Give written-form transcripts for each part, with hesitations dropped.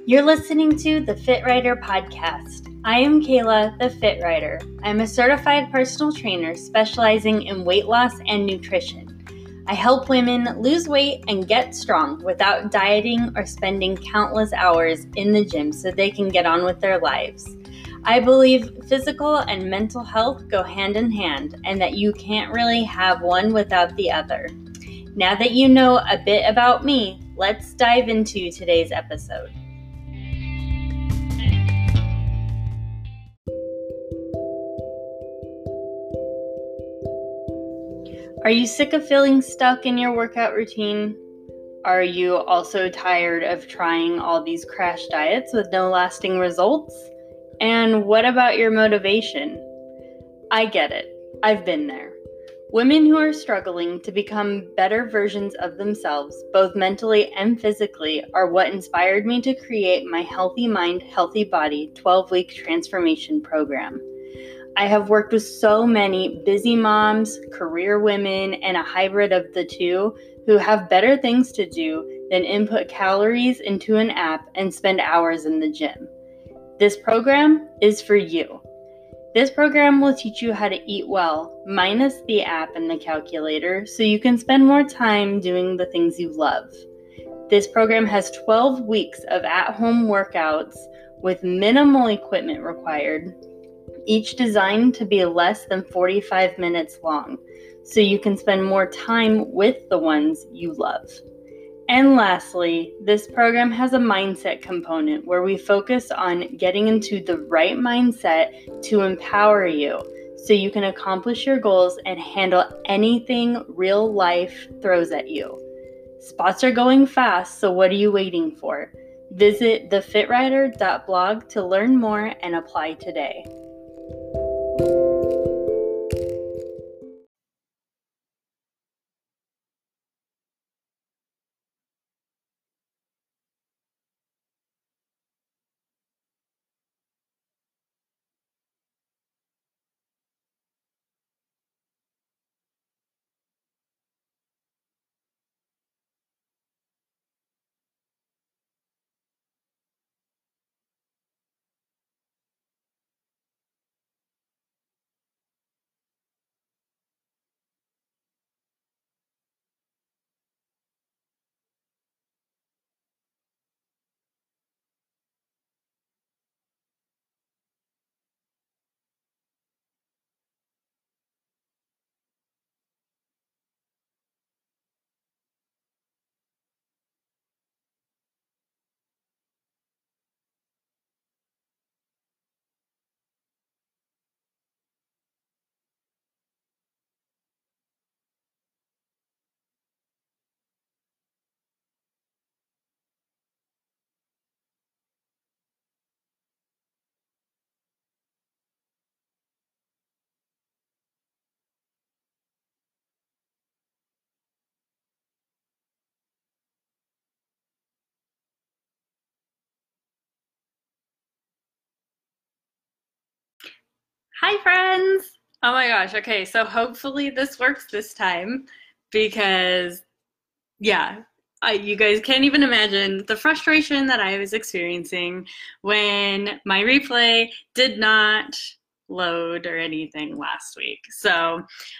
You're listening to the Fit Writer podcast. I am Kayla, the Fit Writer. I'm a certified personal trainer specializing in weight loss and nutrition. I help women lose weight and get strong without dieting or spending countless hours in the gym so they can get on with their lives. I believe physical and mental health go hand in hand and that you can't really have one without the other. Now that you know a bit about me, let's dive into today's episode. Are you sick of feeling stuck in your workout routine? Are you also tired of trying all these crash diets with no lasting results? And what about your motivation? I get it. I've been there. Women who are struggling to become better versions of themselves, both mentally and physically, are what inspired me to create my Healthy Mind, Healthy Body 12-week transformation program. I have worked with so many busy moms, career women, and a hybrid of the two who have better things to do than input calories into an app and spend hours in the gym. This program is for you. This program will teach you how to eat well, minus the app and the calculator, so you can spend more time doing the things you love. This program has 12 weeks of at-home workouts with minimal equipment required, each designed to be less than 45 minutes long, so you can spend more time with the ones you love. And lastly, this program has a mindset component where we focus on getting into the right mindset to empower you so you can accomplish your goals and handle anything real life throws at you. Spots are going fast, so what are you waiting for? Visit thefitwriter.blog to learn more and apply today. Hi, friends! Oh my gosh, okay, so hopefully this works this time because, yeah, you guys can't even imagine the frustration that I was experiencing when my replay did not load or anything last week. So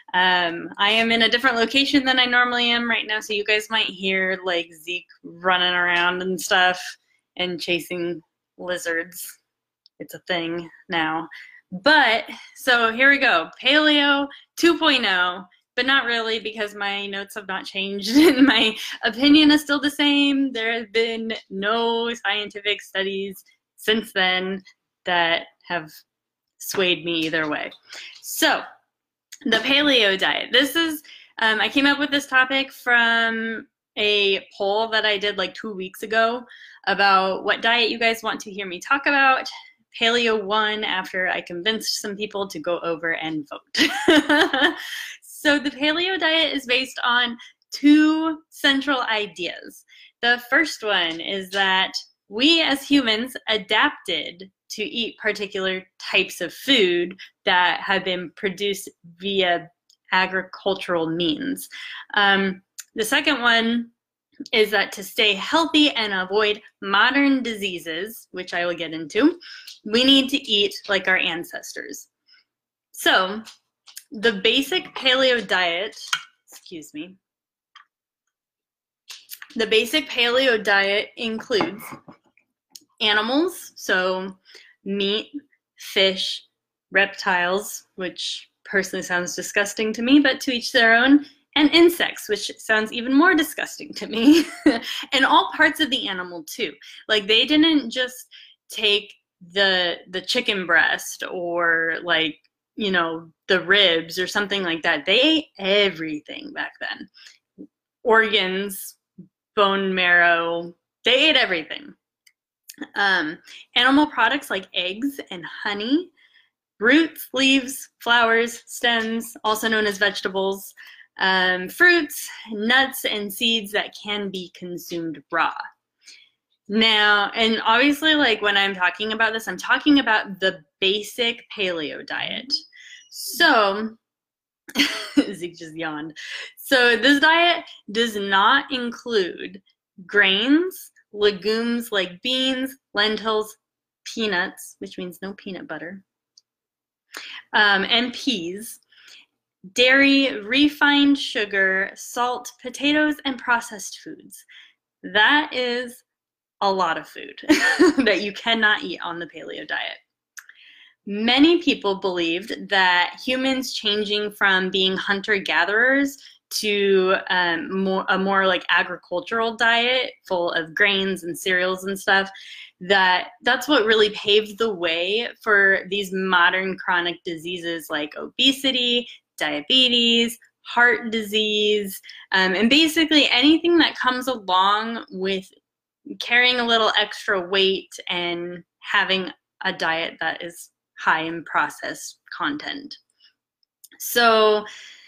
I am in a different location than I normally am right now, so you guys might hear like Zeke running around and stuff and chasing lizards. It's a thing now. But, so here we go. Paleo 2.0, but not really because my notes have not changed and my opinion is still the same. There have been no scientific studies since then that have swayed me either way. So, the paleo diet. This is, I came up with this topic from a poll that I did like 2 weeks ago about what diet you guys want to hear me talk about. Paleo won after I convinced some people to go over and vote. So the paleo diet is based on two central ideas. The first one is that we as humans adapted to eat particular types of food that have been produced via agricultural means. The second one is that to stay healthy and avoid modern diseases, which I will get into, we need to eat like our ancestors. So the basic paleo diet, excuse me, the basic paleo diet includes animals, so meat, fish, reptiles, which personally sounds disgusting to me, but to each their own, and insects, which sounds even more disgusting to me, and all parts of the animal too. Like they didn't just take the chicken breast or like, you know, the ribs or something like that. They ate everything back then. Organs, bone marrow, they ate everything. Animal products like eggs and honey, roots, leaves, flowers, stems, also known as vegetables, fruits, nuts, and seeds that can be consumed raw. Now, and obviously, like when I'm talking about this, I'm talking about the basic paleo diet. So, Zeke just yawned. So this diet does not include grains, legumes like beans, lentils, peanuts, which means no peanut butter, and peas, dairy, refined sugar, salt, potatoes, and processed foods. That is a lot of food that you cannot eat on the paleo diet. Many people believed that humans changing from being hunter-gatherers to a more like agricultural diet full of grains and cereals and stuff, that's what really paved the way for these modern chronic diseases like obesity, diabetes, heart disease, and basically anything that comes along with carrying a little extra weight and having a diet that is high in processed content. So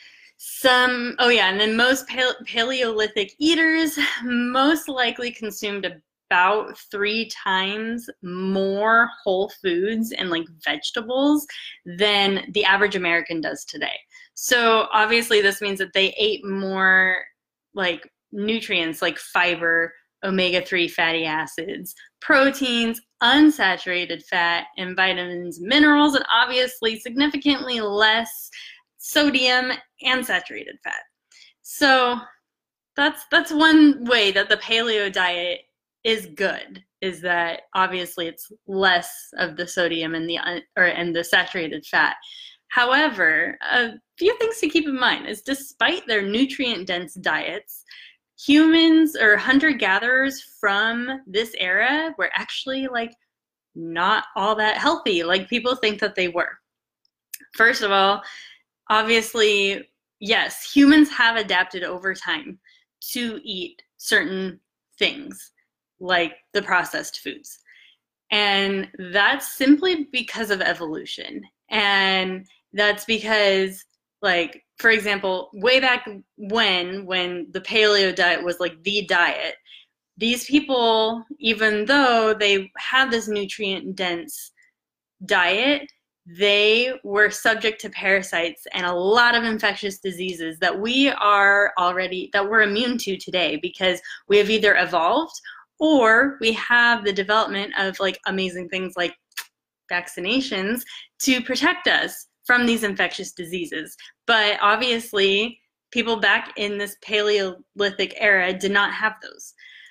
and then most Paleolithic eaters most likely consumed about 3 times more whole foods and like vegetables than the average American does today. So obviously this means that they ate more like nutrients like fiber, omega-3 fatty acids, proteins, unsaturated fat, and vitamins, minerals, and obviously significantly less sodium and saturated fat. So that's one way that the paleo diet is good, is that obviously it's less of the sodium and the saturated fat. However, a few things to keep in mind is despite their nutrient-dense diets, humans or hunter-gatherers from this era were actually like not all that healthy like people think that they were. First of all, obviously, yes, humans have adapted over time to eat certain things like the processed foods. And that's simply because of evolution. And that's because, like, for example, way back when the paleo diet was like the diet, these people, even though they had this nutrient-dense diet, they were subject to parasites and a lot of infectious diseases that we're immune to today because we have either evolved or we have the development of like amazing things like vaccinations to protect us from these infectious diseases. But obviously, people back in this Paleolithic era did not have those.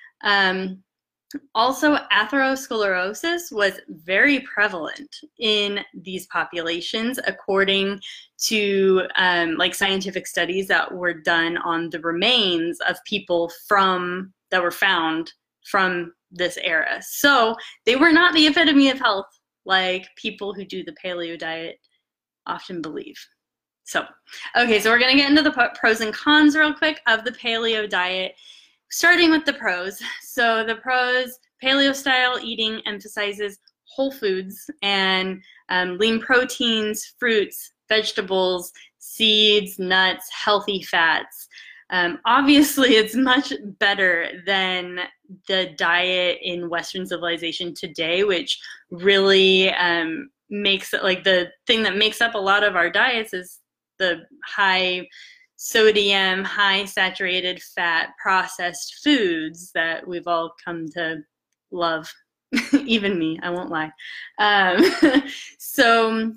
Also, atherosclerosis was very prevalent in these populations, according to like scientific studies that were done on the remains of people that were found from this era. So they were not the epitome of health like people who do the paleo diet often believe. So, okay, so we're going to get into the pros and cons real quick of the paleo diet, starting with the pros. So the pros, paleo-style eating emphasizes whole foods and lean proteins, fruits, vegetables, seeds, nuts, healthy fats. Obviously, it's much better than the diet in Western civilization today, which really makes it like the thing that makes up a lot of our diets is the high sodium, high saturated fat, processed foods that we've all come to love. Even me, I won't lie. So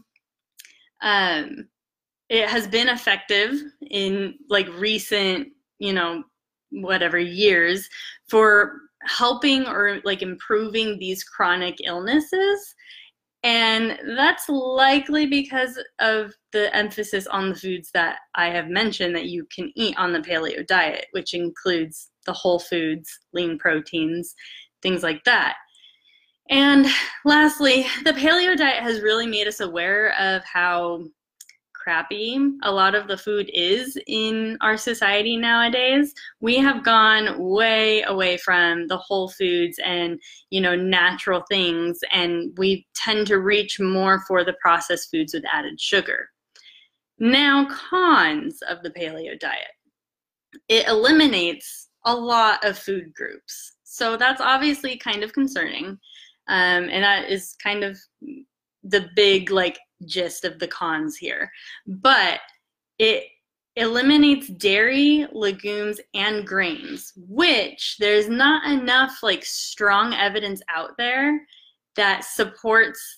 it has been effective in like recent, whatever years for helping or like improving these chronic illnesses. And that's likely because of the emphasis on the foods that I have mentioned that you can eat on the paleo diet, which includes the whole foods, lean proteins, things like that. And lastly, the paleo diet has really made us aware of how crappy a lot of the food is in our society nowadays. We have gone way away from the whole foods and, natural things, and we tend to reach more for the processed foods with added sugar. Now, cons of the paleo diet. It eliminates a lot of food groups. So that's obviously kind of concerning. And that is kind of the big gist of the cons here. But it eliminates dairy, legumes, and grains, which there's not enough strong evidence out there that supports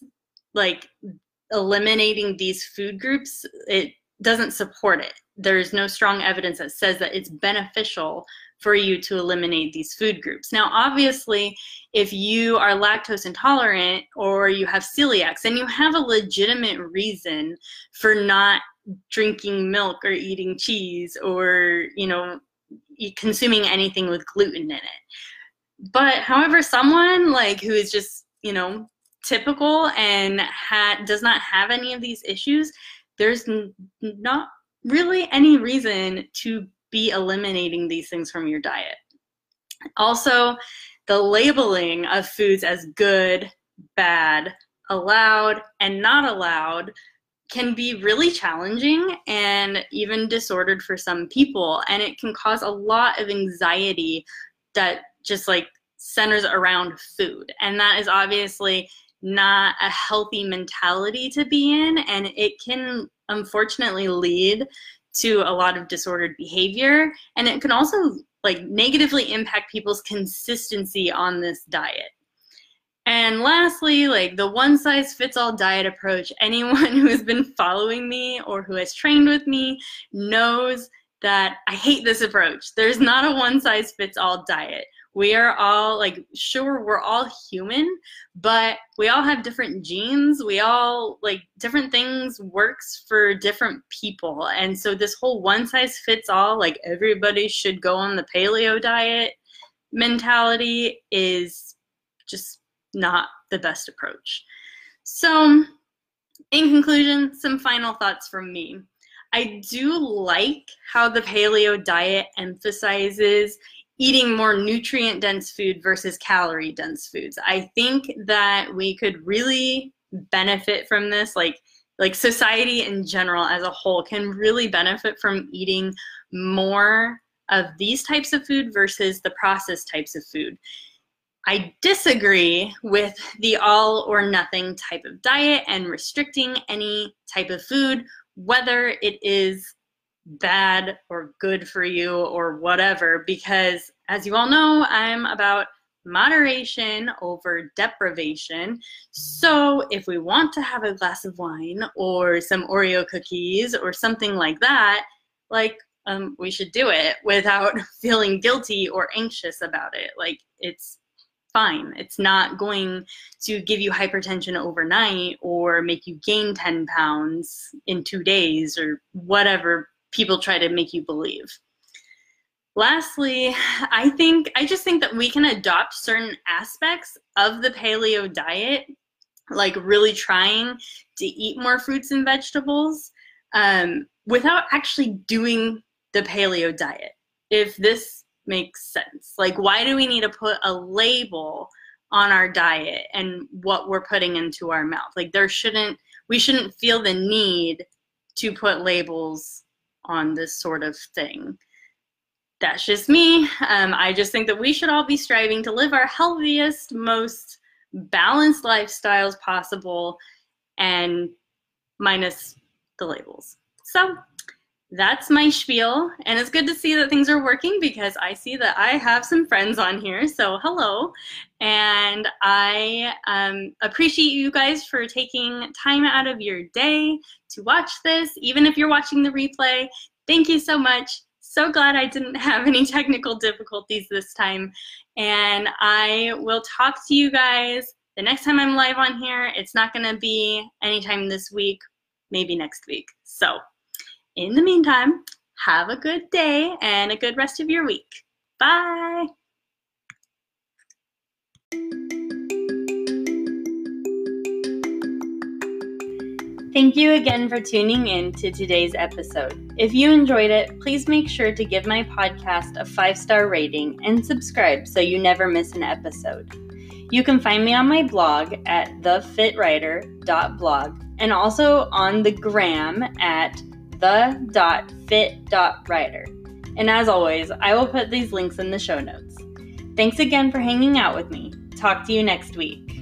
eliminating these food groups. It doesn't support it. There's no strong evidence that says that it's beneficial for you to eliminate these food groups. Now, obviously, if you are lactose intolerant or you have celiacs, then you have a legitimate reason for not drinking milk or eating cheese or, consuming anything with gluten in it. But however, someone who is just, typical and does not have any of these issues, there's not really any reason to be eliminating these things from your diet. Also, the labeling of foods as good, bad, allowed, and not allowed can be really challenging and even disordered for some people. And it can cause a lot of anxiety that just centers around food. And that is obviously not a healthy mentality to be in. And it can unfortunately lead to a lot of disordered behavior. And it can also negatively impact people's consistency on this diet. And lastly, the one-size-fits-all diet approach, anyone who has been following me or who has trained with me knows that I hate this approach. There's not a one-size-fits-all diet. We are all sure, we're all human, but we all have different genes. We all different things works for different people. And so this whole one size fits all, everybody should go on the paleo diet mentality is just not the best approach. So in conclusion, some final thoughts from me. I do like how the paleo diet emphasizes eating more nutrient-dense food versus calorie-dense foods. I think that we could really benefit from this, like society in general as a whole can really benefit from eating more of these types of food versus the processed types of food. I disagree with the all or nothing type of diet and restricting any type of food, whether it is bad or good for you or whatever, because as you all know, I'm about moderation over deprivation. So if we want to have a glass of wine or some Oreo cookies or something like that, we should do it without feeling guilty or anxious about it. It's fine. It's not going to give you hypertension overnight or make you gain 10 pounds in 2 days or whatever people try to make you believe. Lastly, I just think that we can adopt certain aspects of the paleo diet, really trying to eat more fruits and vegetables, without actually doing the paleo diet, if this makes sense. Why do we need to put a label on our diet and what we're putting into our mouth? We shouldn't feel the need to put labels on this sort of thing. That's just me. I just think that we should all be striving to live our healthiest, most balanced lifestyles possible, and minus the labels. So that's my spiel, and it's good to see that things are working because I see that I have some friends on here, so hello. And I appreciate you guys for taking time out of your day to watch this, even if you're watching the replay. Thank you so much. So glad I didn't have any technical difficulties this time, and I will talk to you guys the next time I'm live on here. It's not gonna be anytime this week, maybe next week. So in the meantime, have a good day and a good rest of your week. Bye. Thank you again for tuning in to today's episode. If you enjoyed it, please make sure to give my podcast a 5-star rating and subscribe so you never miss an episode. You can find me on my blog at thefitwriter.blog and also on the gram at the.fit.writer. And as always, I will put these links in the show notes. Thanks again for hanging out with me. Talk to you next week.